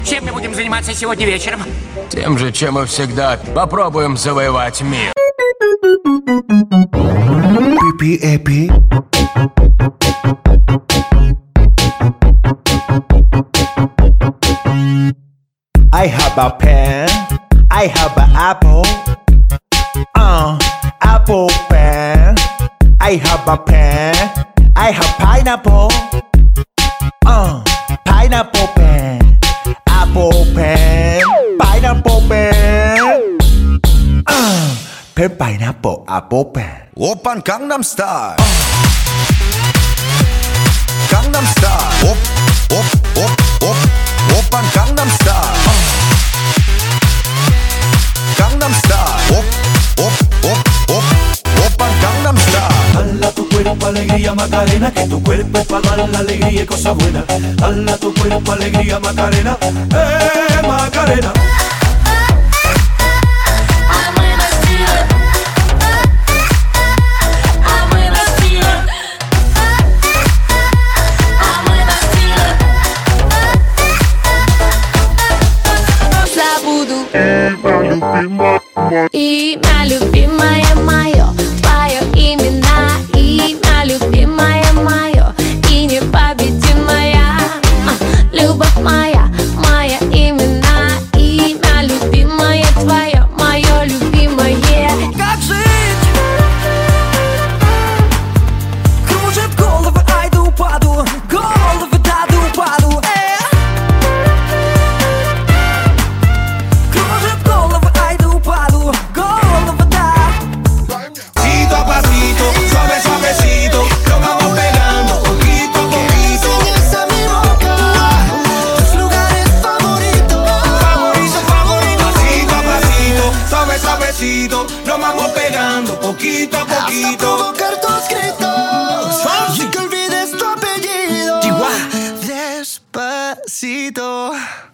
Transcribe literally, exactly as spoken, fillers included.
Чем мы будем заниматься сегодня вечером? Тем же, чем и всегда. Попробуем завоевать мир. Пипи-эпи. I have a pen. I have an apple. Uh, apple pen. I have a pen. I have pineapple. Uh, pineapple pen. Apple pen. Pineapple pen. Uh, pen pineapple apple pen. 오빤 강남 스타일. 강남 스타일. 오, 오, 오, 오. 오빤 강남 스타일. 강남 스타일. 오, 오, 오, 오. 오빤 강남 스타일. Dala tu cuerpo alegría Macarena, que tu cuerpo es para dar la alegría y cosas buenas. Dala tu cuerpo alegría Macarena, eh Macarena. Имя любимое мое, твое имена. Имя любимое мое и непобедимая. Любовь моя, моя имена. Имя любимое твое, мое любимое. Как жить? Кружит головы, ай да упаду. Головы, да да упаду. Nos vamos pegando poquito a poquito. Hasta provocar tus gritos y que olvides tu apellido. Despacito.